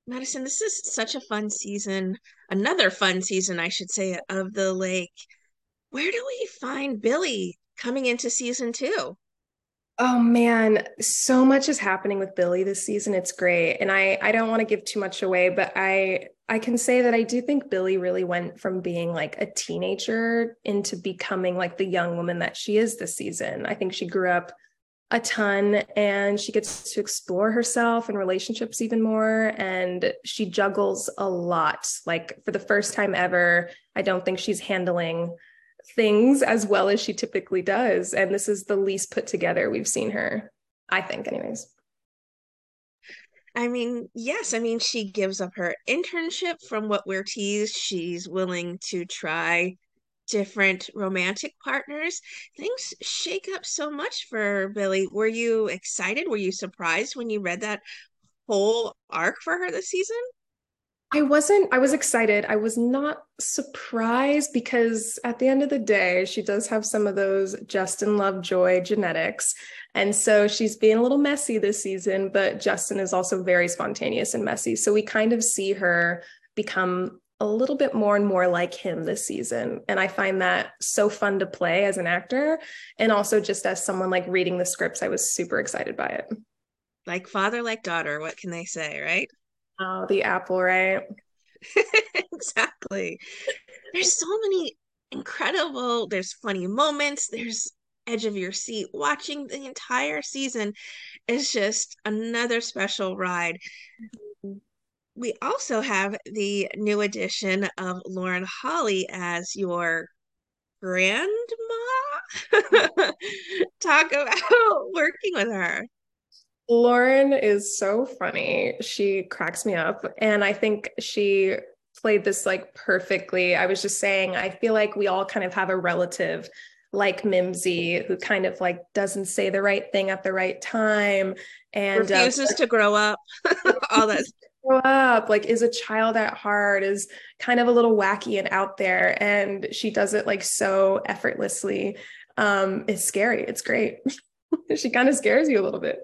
Madison, this is such a fun season, another fun season, I should say, of The Lake. Where do we find Billy coming into season two? Oh man, so much is happening with Billy this season. It's great. And I don't want to give too much away, but I can say that I do think Billy really went from being like a teenager into becoming like the young woman that she is this season. I think she grew up a ton and she gets to explore herself and relationships even more, and she juggles a lot. Like for the first time ever, I don't think she's handling things as well as she typically does. And this is the least put together we've seen her, I think, anyways. I mean, yes, I mean, she gives up her internship from what we're teased. She's willing to try different romantic partners. Things shake up so much for Billy. Were you excited? Were you surprised when you read that whole arc for her this season? I was excited. I was not surprised because at the end of the day, she does have some of those Justin Lovejoy genetics. And so she's being a little messy this season, but Justin is also very spontaneous and messy. So we kind of see her become a little bit more and more like him this season. And I find that so fun to play as an actor. And also just as someone like reading the scripts, I was super excited by it. Like father, like daughter, what can they say, right? Oh, the apple, right? Exactly. There's so many there's funny moments, there's edge of your seat. Watching the entire season is just another special ride. We also have the new addition of Lauren Holly as your grandma. Talk about working with her. Lauren is so funny. She cracks me up. And I think she played this like perfectly. I was just saying, I feel like we all kind of have a relative like Mimsy who kind of like doesn't say the right thing at the right time and Refuses to grow up. All that. grow up, like is a child at heart, is kind of a little wacky and out there. And she does it like so effortlessly. It's scary. It's great. She kind of scares you a little bit.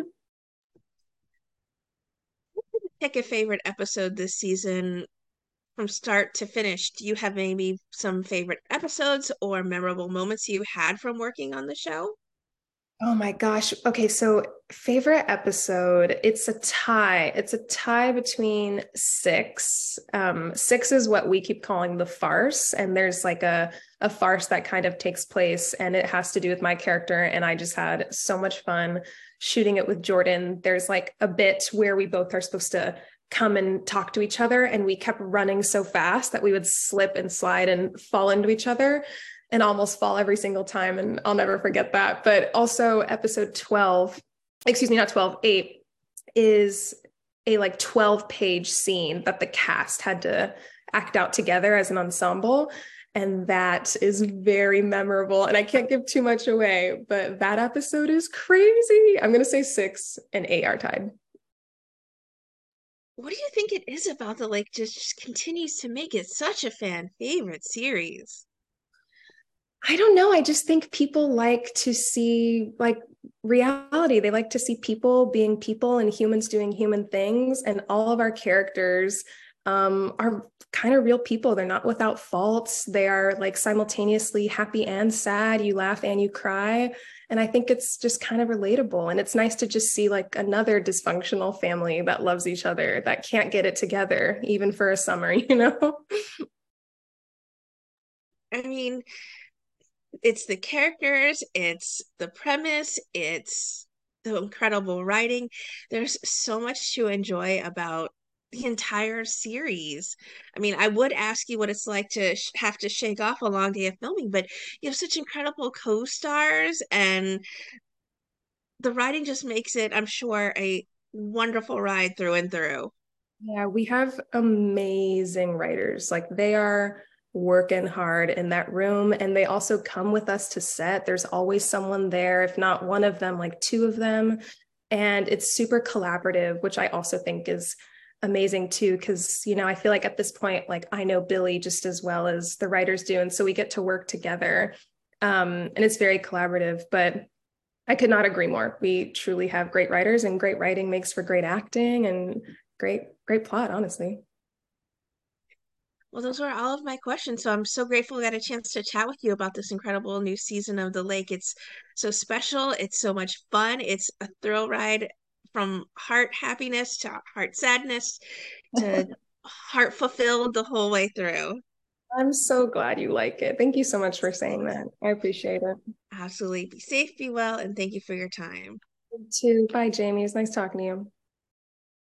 Pick a favorite episode this season from start to finish. Do you have maybe some favorite episodes or memorable moments you had from working on the show? Oh my gosh. Okay, so favorite episode, it's a tie. It's a tie between six. Six is what we keep calling the farce, and there's like a farce that kind of takes place, and it has to do with my character, and I just had so much fun shooting it with Jordan. There's like a bit where we both are supposed to come and talk to each other, and we kept running so fast that we would slip and slide and fall into each other and almost fall every single time. And I'll never forget that. But also, episode 12, excuse me, not 12, 8 is a like 12-page scene that the cast had to act out together as an ensemble. And that is very memorable. And I can't give too much away, but that episode is crazy. I'm going to say 6 and 8 are tied. What do you think it is about the lake just continues to make it such a fan favorite series? I don't know. I just think people like to see like reality. They like to see people being people and humans doing human things. And all of our characters are kind of real people. They're not without faults. They are like simultaneously happy and sad. You laugh and you cry. And I think it's just kind of relatable. And it's nice to just see like another dysfunctional family that loves each other, that can't get it together, even for a summer, you know? I mean, it's the characters, it's the premise, it's the incredible writing. There's so much to enjoy about the entire series. I mean, I would ask you what it's like to have to shake off a long day of filming, but you have such incredible co-stars, and the writing just makes it, I'm sure, a wonderful ride through and through. Yeah, we have amazing writers. Like they are working hard in that room, and they also come with us to set. There's always someone there, if not one of them, like two of them. And it's super collaborative, which I also think is amazing too. Cause, you know, I feel like at this point, like I know Billy just as well as the writers do. And so we get to work together. And it's very collaborative, but I could not agree more. We truly have great writers, and great writing makes for great acting. And great plot, honestly. Well, those were all of my questions. So I'm so grateful I got a chance to chat with you about this incredible new season of The Lake. It's so special. It's so much fun. It's a thrill ride from heart happiness to heart sadness to heart fulfilled the whole way through. I'm so glad you like it. Thank you so much for saying that. I appreciate it. Absolutely. Be safe, be well, and thank you for your time. You too. Bye, Jamie. It's nice talking to you.